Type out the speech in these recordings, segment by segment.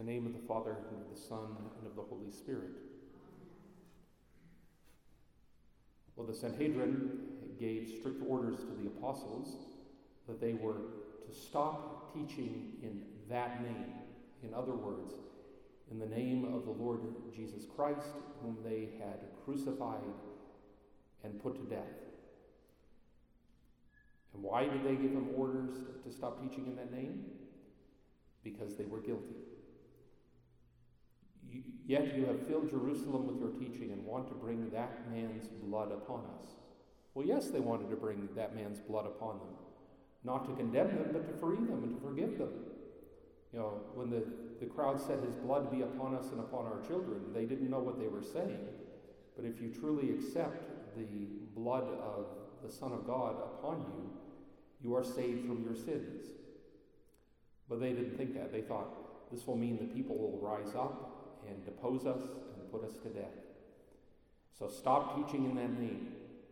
In the name of the Father, and of the Son, and of the Holy Spirit. Well, the Sanhedrin gave strict orders to the apostles that they were to stop teaching in that name. In other words, in the name of the Lord Jesus Christ, whom they had crucified and put to death. And why did they give them orders to stop teaching in that name? Because they were guilty. Yet you have filled Jerusalem with your teaching and want to bring that man's blood upon us. Well, yes, they wanted to bring that man's blood upon them. Not to condemn them, but to free them and to forgive them. You know, when the crowd said his blood be upon us and upon our children, they didn't know what they were saying. But if you truly accept the blood of the Son of God upon you, you are saved from your sins. But they didn't think that. They thought, this will mean the people will rise up and depose us and put us to death. So stop teaching in that name.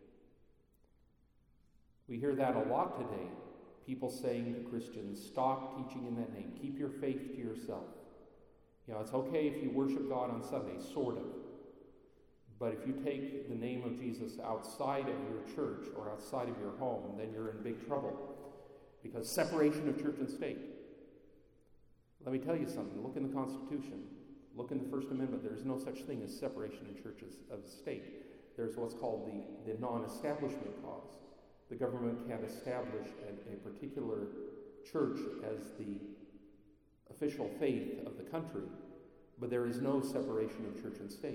We hear that a lot today. People saying to Christians, stop teaching in that name. Keep your faith to yourself. You know, it's okay if you worship God on Sunday, sort of. But if you take the name of Jesus outside of your church or outside of your home, then you're in big trouble. Because separation of church and state. Let me tell you something. Look in the Constitution. Look in the First Amendment. There's no such thing as separation in churches of state. There's what's called the non-establishment clause. The government can't establish a particular church as the official faith of the country, but there is no separation of church and state.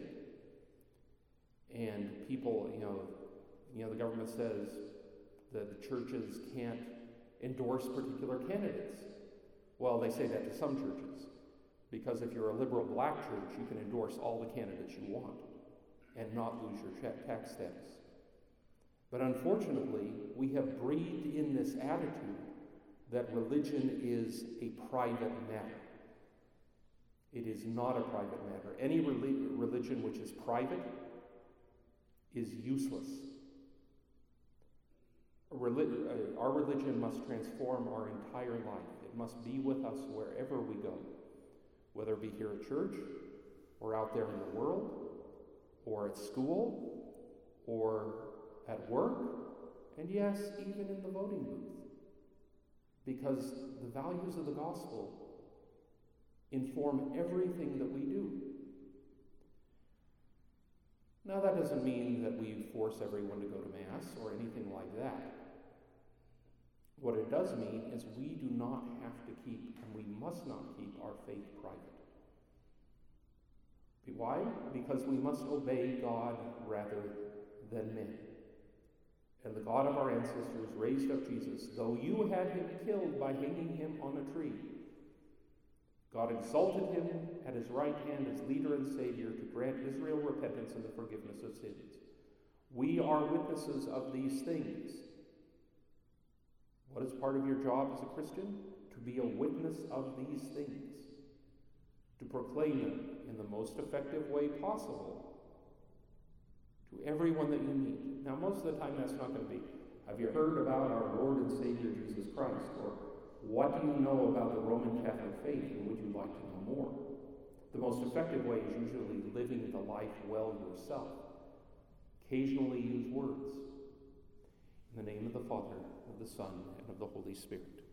And people, the government says that the churches can't endorse particular candidates. Well, they say that to some churches, because if you're a liberal black church, you can endorse all the candidates you want and not lose your tax status. But unfortunately, we have breathed in this attitude that religion is a private matter. It is not a private matter. Any religion which is private is useless. Our religion must transform our entire life. It must be with us wherever we go, whether it be here at church, or out there in the world, or at school, or at work, and yes, even in the voting booth. Because the values of the gospel inform everything that we do. Now, that doesn't mean that we force everyone to go to Mass or anything like that. What it does mean is we do not have to keep, and we must not keep, our faith private. Why? Because we must obey God rather than men. And the God of our ancestors raised up Jesus, though you had him killed by hanging him on a tree. God exalted him at his right hand as leader and savior to grant Israel repentance and the forgiveness of sins. We are witnesses of these things. What is part of your job as a Christian? To be a witness of these things. To proclaim them in the most effective way possible to everyone that you meet. Now, most of the time that's not going to be, have you heard about our Lord and Savior Jesus Christ? Or what do you know about the Roman Catholic faith, and would you like to know more? The most effective way is usually living the life well yourself. Occasionally use words. In the name of the Father, of the Son, and of the Holy Spirit.